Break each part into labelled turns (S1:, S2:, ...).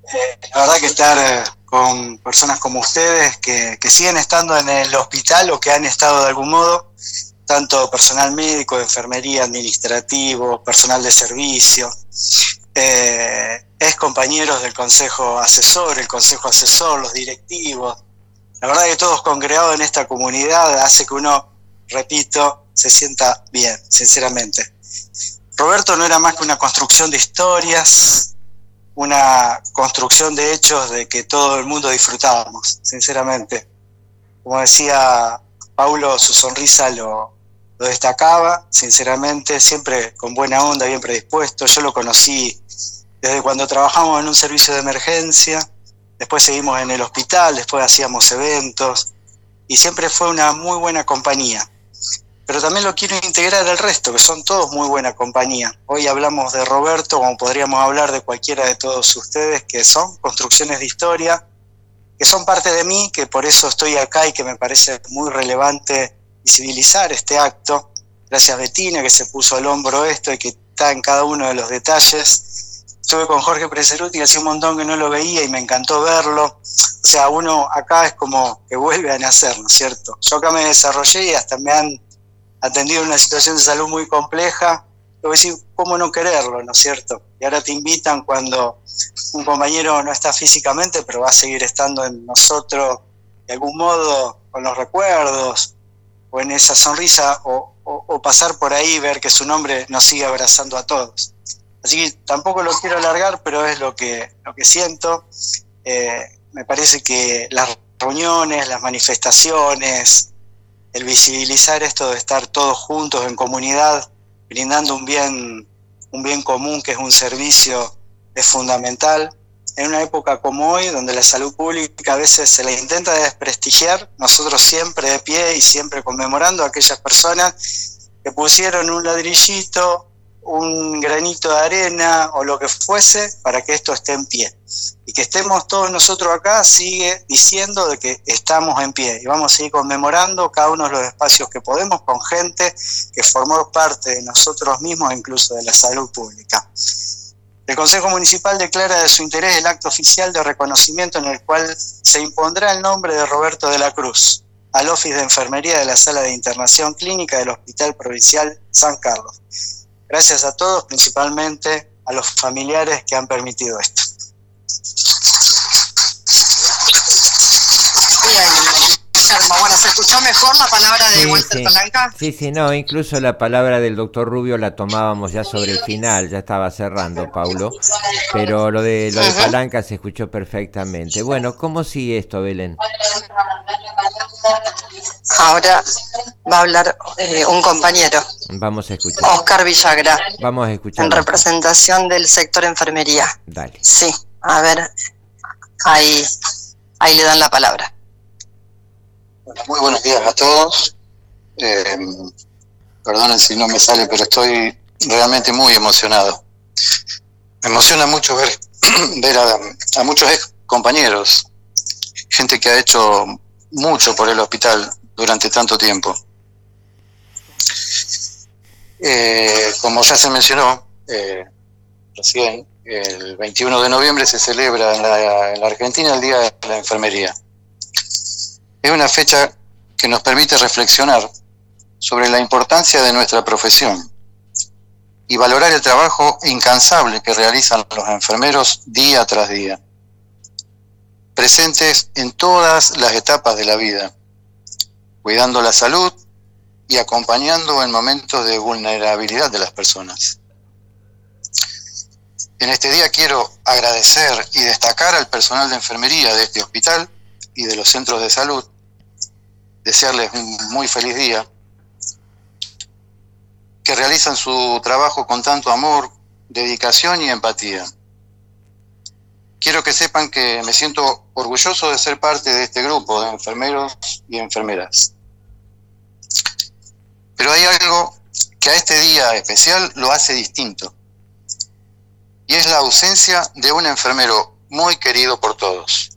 S1: La verdad que estar con personas como ustedes que siguen estando en el hospital o que han estado de algún modo, tanto personal médico, de enfermería, administrativo, personal de servicio, ex compañeros del consejo asesor, el consejo asesor, los directivos. La verdad que todos congregados en esta comunidad hace que uno, repito, se sienta bien, sinceramente. Roberto no era más que una construcción de historias, una construcción de hechos de que todo el mundo disfrutábamos, sinceramente. Como decía Paulo, su sonrisa lo destacaba, sinceramente, siempre con buena onda, bien predispuesto. Yo lo conocí desde cuando trabajamos en un servicio de emergencia, después seguimos en el hospital, después hacíamos eventos, y siempre fue una muy buena compañía. Pero también lo quiero integrar al resto, que son todos muy buena compañía. Hoy hablamos de Roberto, como podríamos hablar de cualquiera de todos ustedes, que son construcciones de historia, que son parte de mí, que por eso estoy acá y que me parece muy relevante visibilizar este acto. Gracias Bettina, que se puso al hombro esto y que está en cada uno de los detalles. Estuve con Jorge Preseruti, hacía un montón que no lo veía y me encantó verlo. O sea, uno acá es como que vuelve a nacer, ¿no es cierto? Yo acá me desarrollé y hasta me han atendido en una situación de salud muy compleja. Yo voy a decir, ¿cómo no quererlo, no es cierto? Y ahora te invitan cuando un compañero no está físicamente, pero va a seguir estando en nosotros de algún modo, con los recuerdos, o en esa sonrisa, o pasar por ahí y ver que su nombre nos sigue abrazando a todos. Así que tampoco lo quiero alargar, pero es lo que siento. Me parece que las reuniones, las manifestaciones, el visibilizar esto de estar todos juntos en comunidad, brindando un bien común que es un servicio, es fundamental. En una época como hoy, donde la salud pública a veces se la intenta desprestigiar, nosotros siempre de pie y siempre conmemorando a aquellas personas que pusieron un ladrillito, un granito de arena o lo que fuese para que esto esté en pie. Y que estemos todos nosotros acá sigue diciendo de que estamos en pie y vamos a seguir conmemorando cada uno de los espacios que podemos con gente que formó parte de nosotros mismos, incluso de la salud pública. El Consejo Municipal declara de su interés el acto oficial de reconocimiento en el cual se impondrá el nombre de Roberto de la Cruz al Office de Enfermería de la Sala de Internación Clínica del Hospital Provincial San Carlos. Gracias a todos, principalmente a los familiares que han permitido esto.
S2: Bien, Guillermo. Bueno, ¿se escuchó mejor la palabra de Walter Palanca?
S3: Sí, no, incluso la palabra del doctor Rubio la tomábamos ya sobre el final, ya estaba cerrando, Paulo, pero lo de Palanca se escuchó perfectamente. Bueno, ¿cómo sigue esto, Belén?
S2: Ahora va a hablar un compañero.
S3: Vamos a escuchar.
S2: Oscar Villagra.
S3: Vamos a escuchar.
S2: En representación del sector enfermería.
S3: Dale.
S2: Sí, a ver, ahí le dan la palabra.
S4: Bueno, muy buenos días a todos. Perdonen si no me sale, pero estoy realmente muy emocionado. Me emociona mucho ver a muchos ex compañeros, gente que ha hecho mucho por el hospital durante tanto tiempo. Como ya se mencionó recién, el 21 de noviembre se celebra en la Argentina el Día de la Enfermería. Es una fecha que nos permite reflexionar sobre la importancia de nuestra profesión y valorar el trabajo incansable que realizan los enfermeros día tras día, presentes en todas las etapas de la vida, cuidando la salud y acompañando en momentos de vulnerabilidad de las personas. En este día quiero agradecer y destacar al personal de enfermería de este hospital y de los centros de salud, desearles un muy feliz día, que realizan su trabajo con tanto amor, dedicación y empatía. Quiero que sepan que me siento orgulloso de ser parte de este grupo de enfermeros y enfermeras. Pero hay algo que a este día especial lo hace distinto, y es la ausencia de un enfermero muy querido por todos.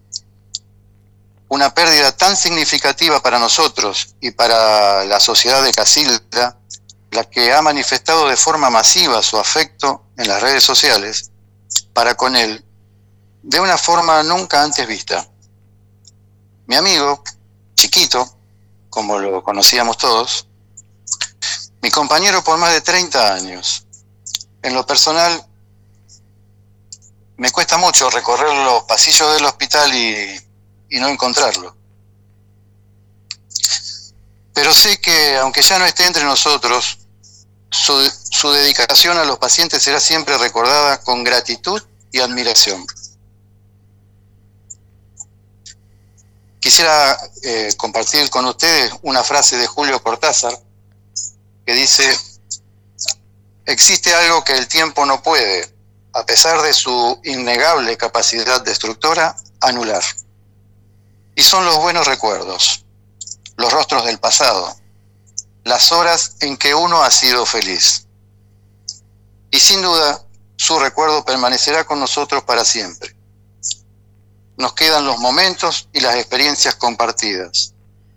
S4: Una pérdida tan significativa para nosotros y para la sociedad de Casilda, la que ha manifestado de forma masiva su afecto en las redes sociales para con él de una forma nunca antes vista. Mi amigo, Chiquito, como lo conocíamos todos, mi compañero por más de 30 años. En lo personal, me cuesta mucho recorrer los pasillos del hospital y no encontrarlo. Pero sé que, aunque ya no esté entre nosotros, su dedicación a los pacientes será siempre recordada con gratitud y admiración. Quisiera compartir con ustedes una frase de Julio Cortázar que dice: existe algo que el tiempo no puede, a pesar de su innegable capacidad destructora, anular. Y son los buenos recuerdos, los rostros del pasado, las horas en que uno ha sido feliz. Y sin duda, su recuerdo permanecerá con nosotros para siempre. Nos quedan los momentos y las experiencias compartidas.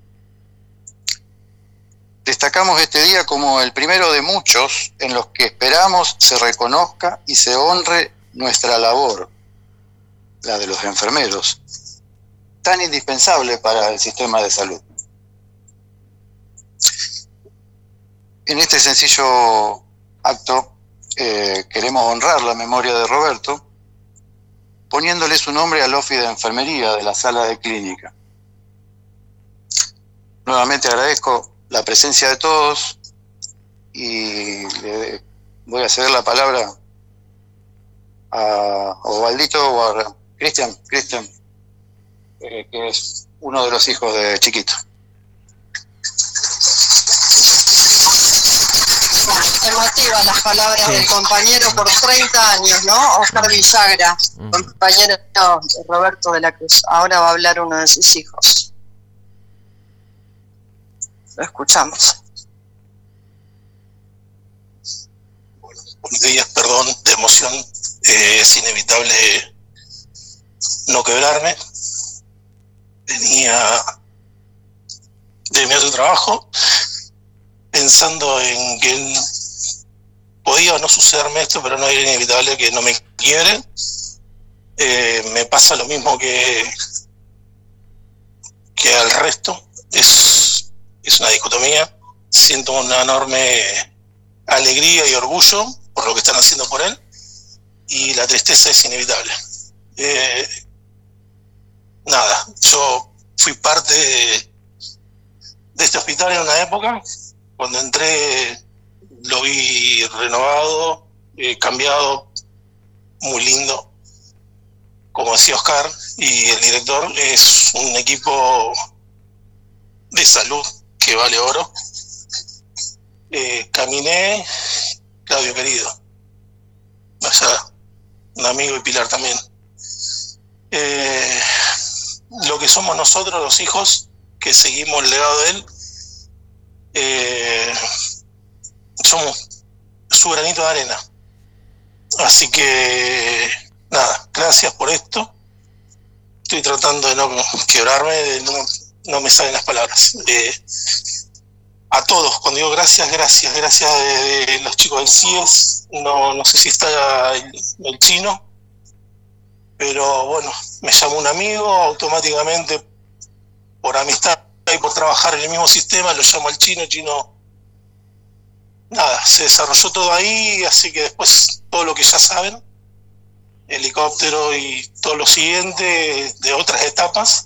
S4: Destacamos este día como el primero de muchos en los que esperamos se reconozca y se honre nuestra labor, la de los enfermeros, tan indispensable para el sistema de salud. En este sencillo acto queremos honrar la memoria de Roberto, poniéndole su nombre al OFI de enfermería de la sala de clínica. Nuevamente agradezco la presencia de todos y le voy a ceder la palabra a Osvaldito o a Cristian, que es uno de los hijos de Chiquito.
S2: Emotivas las palabras del compañero por 30 años, ¿no? Oscar Villagra, compañero de Roberto de la Cruz. Ahora va a hablar uno de sus hijos. Lo escuchamos.
S5: Buenos días, perdón, de emoción. Es inevitable no quebrarme. Venía de mi otro trabajo pensando en que podía no sucederme esto, pero no era inevitable que no me quiebren. Me pasa lo mismo que al resto. Es una dicotomía. Siento una enorme alegría y orgullo por lo que están haciendo por él, y la tristeza es inevitable. Yo fui parte de este hospital en una época. Cuando entré lo vi renovado, cambiado, muy lindo. Como decía Oscar y el director, es un equipo de salud que vale oro. Caminé, Claudio querido, vaya, un amigo y Pilar también. Lo que somos nosotros, los hijos, que seguimos el legado de él, somos su granito de arena. Así que nada, gracias por esto. Estoy tratando de no quebrarme, no me salen las palabras. A todos, cuando digo gracias de los chicos del CIES, no sé si está el chino, pero bueno, me llamó un amigo, automáticamente por amistad y por trabajar en el mismo sistema, lo llamo al chino, el chino, nada, se desarrolló todo ahí, así que después todo lo que ya saben, helicóptero y todo lo siguiente de otras etapas.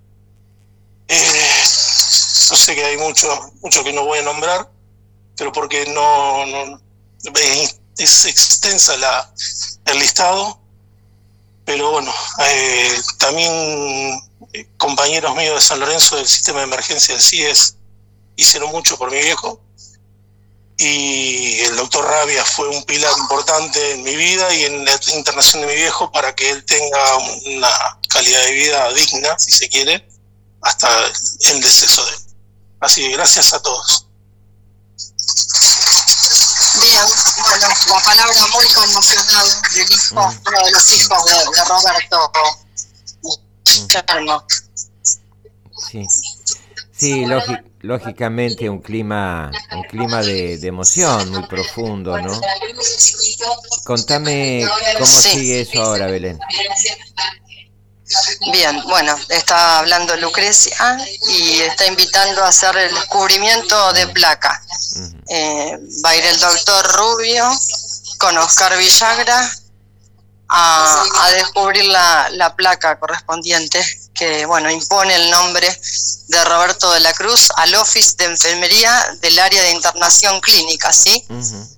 S5: Yo sé que hay mucho que no voy a nombrar, pero porque no es extensa el listado, pero bueno, también compañeros míos de San Lorenzo del sistema de emergencia del CIES hicieron mucho por mi viejo, y el doctor Rabia fue un pilar importante en mi vida y en la internación de mi viejo para que él tenga una calidad de vida digna, si se quiere, hasta el deceso de él. Así que gracias a todos.
S2: Bien, bueno, la palabra muy conmocionada del hijo, uno de los hijos de Roberto.
S3: Sí. Sí, lógicamente un clima de emoción muy profundo, ¿no? Contame cómo sigue eso ahora, Belén.
S2: Bien, bueno, está hablando Lucrecia y está invitando a hacer el descubrimiento de placa. Va a ir el doctor Rubio con Oscar Villagra a descubrir la placa correspondiente que, bueno, impone el nombre de Roberto de la Cruz al Office de Enfermería del área de internación clínica, ¿sí?